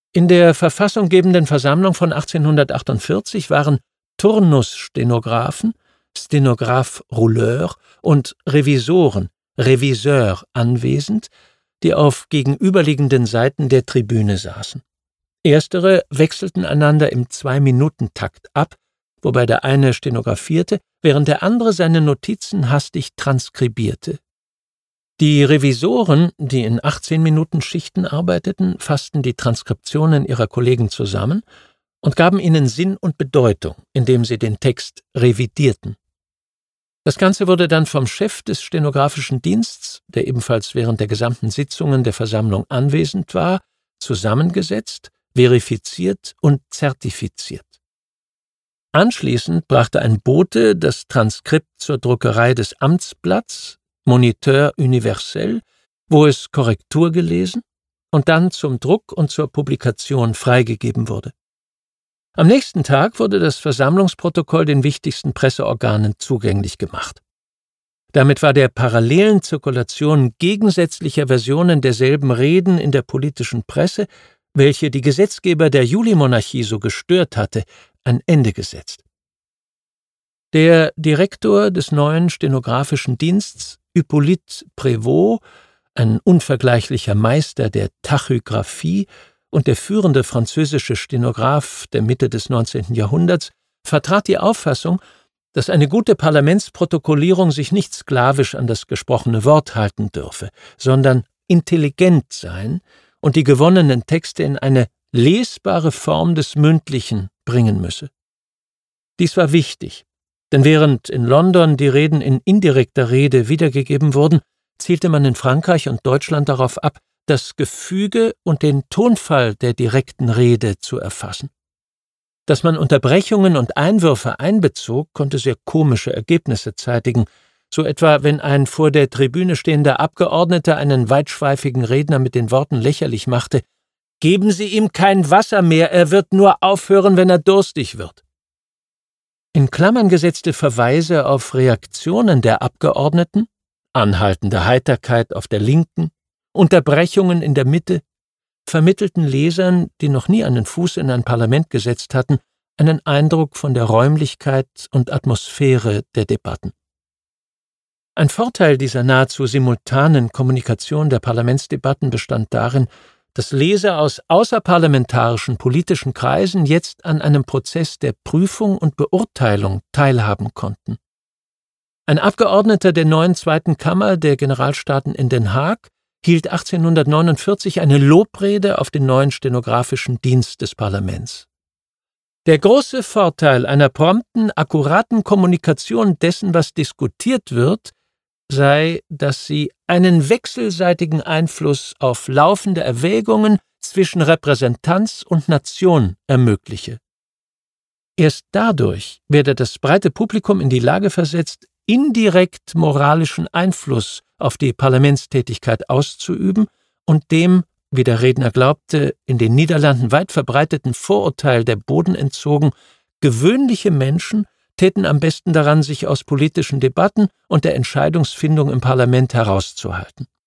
In der verfassunggebenden Versammlung von 1848 waren Turnusstenographen, Stenographe-Rouleur und Revisoren, Reviseur anwesend, die auf gegenüberliegenden Seiten der Tribüne saßen. Erstere wechselten einander im 2-Minuten-Takt ab, wobei der eine stenografierte, während der andere seine Notizen hastig transkribierte. Die Revisoren, die in 18-Minuten-Schichten arbeiteten, fassten die Transkriptionen ihrer Kollegen zusammen und gaben ihnen Sinn und Bedeutung, indem sie den Text revidierten. Das Ganze wurde dann vom Chef des stenografischen Dienstes, der ebenfalls während der gesamten Sitzungen der Versammlung anwesend war, zusammengesetzt, verifiziert und zertifiziert. Anschließend brachte ein Bote das Transkript zur Druckerei des Amtsblatts, Moniteur universel, wo es Korrektur gelesen und dann zum Druck und zur Publikation freigegeben wurde. Am nächsten Tag wurde das Versammlungsprotokoll den wichtigsten Presseorganen zugänglich gemacht. Damit war der parallelen Zirkulation gegensätzlicher Versionen derselben Reden in der politischen Presse, welche die Gesetzgeber der Julimonarchie so gestört hatte, ein Ende gesetzt. Der Direktor des neuen stenografischen Dienstes, Hippolyte Prévost, ein unvergleichlicher Meister der Tachygraphie und der führende französische Stenograph der Mitte des 19. Jahrhunderts, vertrat die Auffassung, dass eine gute Parlamentsprotokollierung sich nicht sklavisch an das gesprochene Wort halten dürfe, sondern intelligent sein und die gewonnenen Texte in eine lesbare Form des Mündlichen bringen müsse. Dies war wichtig, denn während in London die Reden in indirekter Rede wiedergegeben wurden, zielte man in Frankreich und Deutschland darauf ab, das Gefüge und den Tonfall der direkten Rede zu erfassen. Dass man Unterbrechungen und Einwürfe einbezog, konnte sehr komische Ergebnisse zeitigen, so etwa wenn ein vor der Tribüne stehender Abgeordneter einen weitschweifigen Redner mit den Worten lächerlich machte: »Geben Sie ihm kein Wasser mehr, er wird nur aufhören, wenn er durstig wird.« In Klammern gesetzte Verweise auf Reaktionen der Abgeordneten, anhaltende Heiterkeit auf der Linken, Unterbrechungen in der Mitte, vermittelten Lesern, die noch nie einen Fuß in ein Parlament gesetzt hatten, einen Eindruck von der Räumlichkeit und Atmosphäre der Debatten. Ein Vorteil dieser nahezu simultanen Kommunikation der Parlamentsdebatten bestand darin, dass Leser aus außerparlamentarischen politischen Kreisen jetzt an einem Prozess der Prüfung und Beurteilung teilhaben konnten. Ein Abgeordneter der neuen Zweiten Kammer der Generalstaaten in Den Haag hielt 1849 eine Lobrede auf den neuen stenografischen Dienst des Parlaments. Der große Vorteil einer prompten, akkuraten Kommunikation dessen, was diskutiert wird, sei, dass sie einen wechselseitigen Einfluss auf laufende Erwägungen zwischen Repräsentanz und Nation ermögliche. Erst dadurch werde das breite Publikum in die Lage versetzt, indirekt moralischen Einfluss auf die Parlamentstätigkeit auszuüben und dem, wie der Redner glaubte, in den Niederlanden weit verbreiteten Vorurteil der Boden entzogen, gewöhnliche Menschen täten am besten daran, sich aus politischen Debatten und der Entscheidungsfindung im Parlament herauszuhalten.